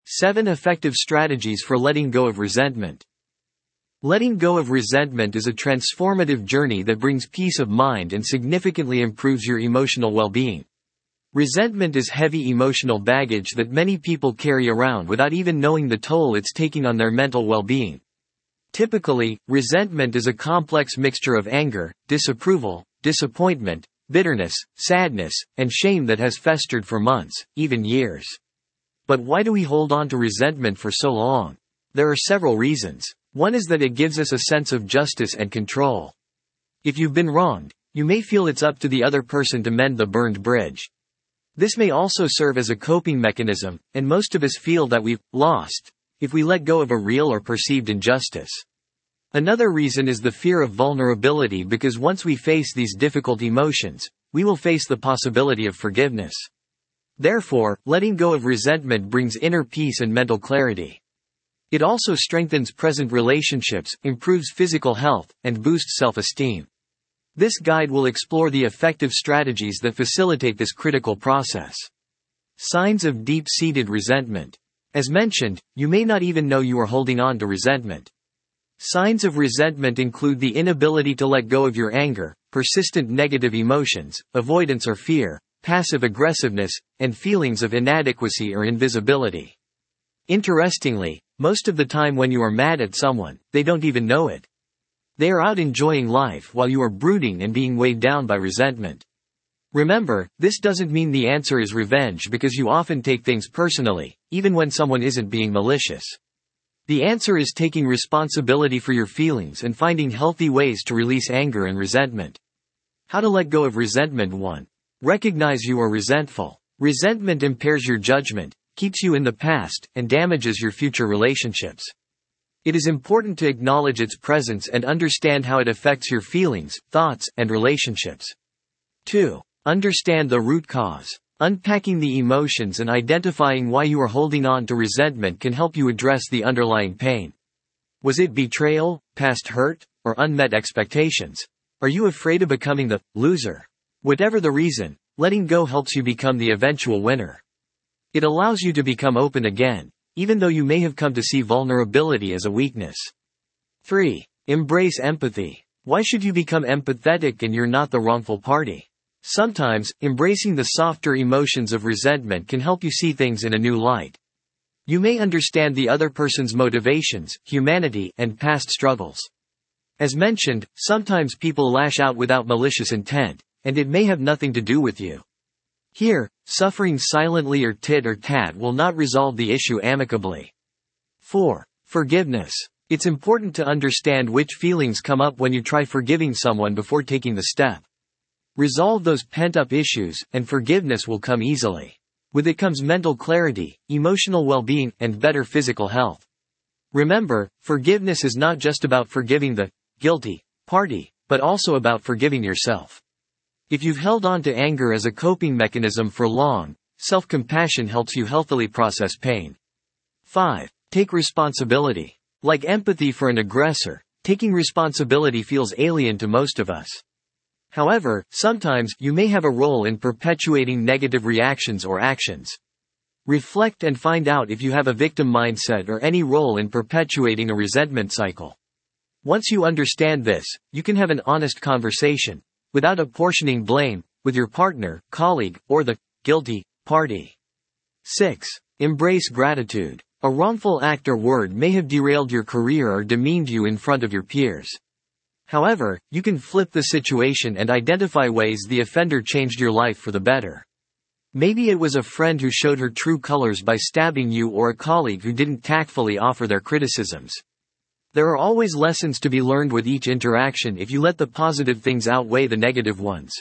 7 Effective strategies for letting go of resentment. Letting go of resentment is a transformative journey that brings peace of mind and significantly improves your emotional well-being. Resentment is heavy emotional baggage that many people carry around without even knowing the toll it's taking on their mental well-being. Typically, resentment is a complex mixture of anger, disapproval, disappointment, bitterness, sadness, and shame that has festered for months, even years. But why do we hold on to resentment for so long? There are several reasons. One is that it gives us a sense of justice and control. If you've been wronged, you may feel it's up to the other person to mend the burned bridge. This may also serve as a coping mechanism, and most of us feel that we've lost if we let go of a real or perceived injustice. Another reason is the fear of vulnerability, because once we face these difficult emotions, we will face the possibility of forgiveness. Therefore, letting go of resentment brings inner peace and mental clarity. It also strengthens present relationships, improves physical health, and boosts self-esteem. This guide will explore the effective strategies that facilitate this critical process. Signs of deep-seated resentment. As mentioned, you may not even know you are holding on to resentment. Signs of resentment include the inability to let go of your anger, persistent negative emotions, avoidance or fear, passive aggressiveness, and feelings of inadequacy or invisibility. Interestingly, most of the time when you are mad at someone, they don't even know it. They are out enjoying life while you are brooding and being weighed down by resentment. Remember, this doesn't mean the answer is revenge, because you often take things personally, even when someone isn't being malicious. The answer is taking responsibility for your feelings and finding healthy ways to release anger and resentment. How to let go of resentment. 1. Recognize you are resentful. Resentment impairs your judgment, keeps you in the past, and damages your future relationships. It is important to acknowledge its presence and understand how it affects your feelings, thoughts, and relationships. 2. Understand the root cause. Unpacking the emotions and identifying why you are holding on to resentment can help you address the underlying pain. Was it betrayal, past hurt, or unmet expectations? Are you afraid of becoming the loser? Whatever the reason, letting go helps you become the eventual winner. It allows you to become open again, even though you may have come to see vulnerability as a weakness. 3. Embrace empathy. Why should you become empathetic and you're not the wrongful party? Sometimes, embracing the softer emotions of resentment can help you see things in a new light. You may understand the other person's motivations, humanity, and past struggles. As mentioned, sometimes people lash out without malicious intent, and it may have nothing to do with you. Here, suffering silently or tit or tat will not resolve the issue amicably. 4. Forgiveness. It's important to understand which feelings come up when you try forgiving someone before taking the step. Resolve those pent-up issues, and forgiveness will come easily. With it comes mental clarity, emotional well-being, and better physical health. Remember, forgiveness is not just about forgiving the guilty party, but also about forgiving yourself. If you've held on to anger as a coping mechanism for long, self-compassion helps you healthily process pain. 5. Take responsibility. Like empathy for an aggressor, taking responsibility feels alien to most of us. However, sometimes you may have a role in perpetuating negative reactions or actions. Reflect and find out if you have a victim mindset or any role in perpetuating a resentment cycle. Once you understand this, you can have an honest conversation, without apportioning blame, with your partner, colleague, or the guilty party. 6. Embrace gratitude. A wrongful act or word may have derailed your career or demeaned you in front of your peers. However, you can flip the situation and identify ways the offender changed your life for the better. Maybe it was a friend who showed her true colors by stabbing you, or a colleague who didn't tactfully offer their criticisms. There are always lessons to be learned with each interaction if you let the positive things outweigh the negative ones.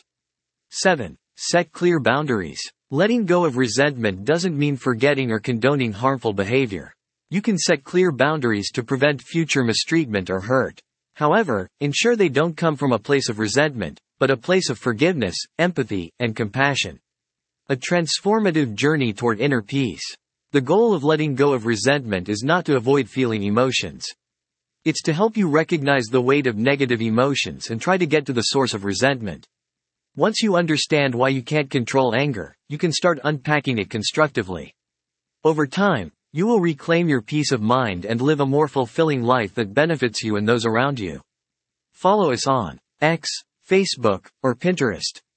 7. Set clear boundaries. Letting go of resentment doesn't mean forgetting or condoning harmful behavior. You can set clear boundaries to prevent future mistreatment or hurt. However, ensure they don't come from a place of resentment, but a place of forgiveness, empathy, and compassion. A transformative journey toward inner peace. The goal of letting go of resentment is not to avoid feeling emotions. It's to help you recognize the weight of negative emotions and try to get to the source of resentment. Once you understand why you can't control anger, you can start unpacking it constructively. Over time, You will reclaim your peace of mind and live a more fulfilling life that benefits you and those around you. Follow us on X, Facebook, or Pinterest.